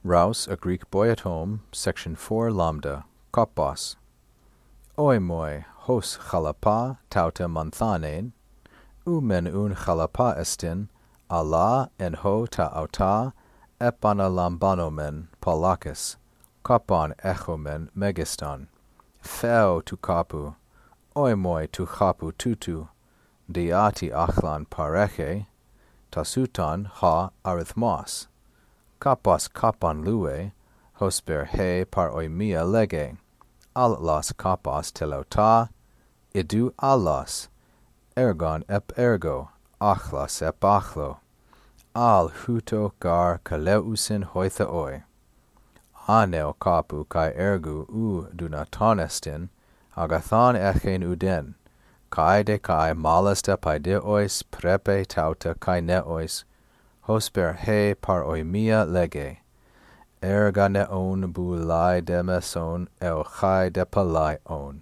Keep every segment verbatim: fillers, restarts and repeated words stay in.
Rouse, A Greek Boy at Home, Section four Lambda, Kopos. Oimoi, hos chalapa, tauta manthanen, umen un chalapa estin, Allah en ho ta auta, epana lambanomen, polakis, kopon echomen megiston, feo tu kapu, oimoi tu chapu tutu, diati achlan pareche, tasuton ha arithmos, kapos kapon lue, hosper he par oimia lege, allos kapos telota, idu allos, ergon ep ergo, achlos ep achlo, al huto gar kaleusin hoitha oi. Aneo kapu kai ergu u dunatonestin, agathon echen uden, kai de kai malasta paideois prepe tauta kai neois, hosper he par oimia lege, erga neon bulai demeson el chai de palai on.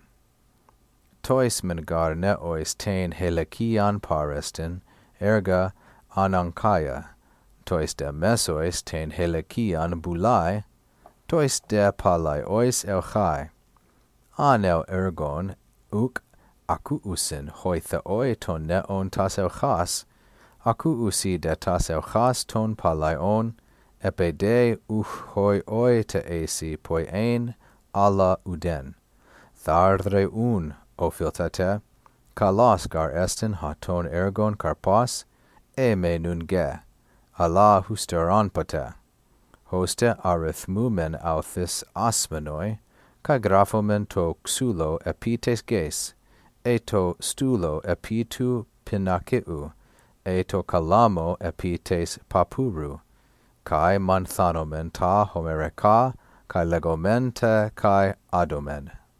Tois mengar neois tain helekian parestin, erga anankaya, tois de mesois tain helekian bulai, tois de palai ois el chai. Anel ergon, uk akuusin hoitha oi ton neon tas el chas, akuusi de tas el chas ton palaion, epe de uh hoi oi te esi poi ein alla uden. Thardre un, o filtate, kalos gar estin haton ergon karpos, e me nun ge, alla husteron pate. Hoste arithmumen authis asmenoi, kai graphomen to xulo epites ges, e to stulo epitu pinakeu, e to kalamo epites papuru, kai manthanomen ta homereka, kai legomenta kai adomen.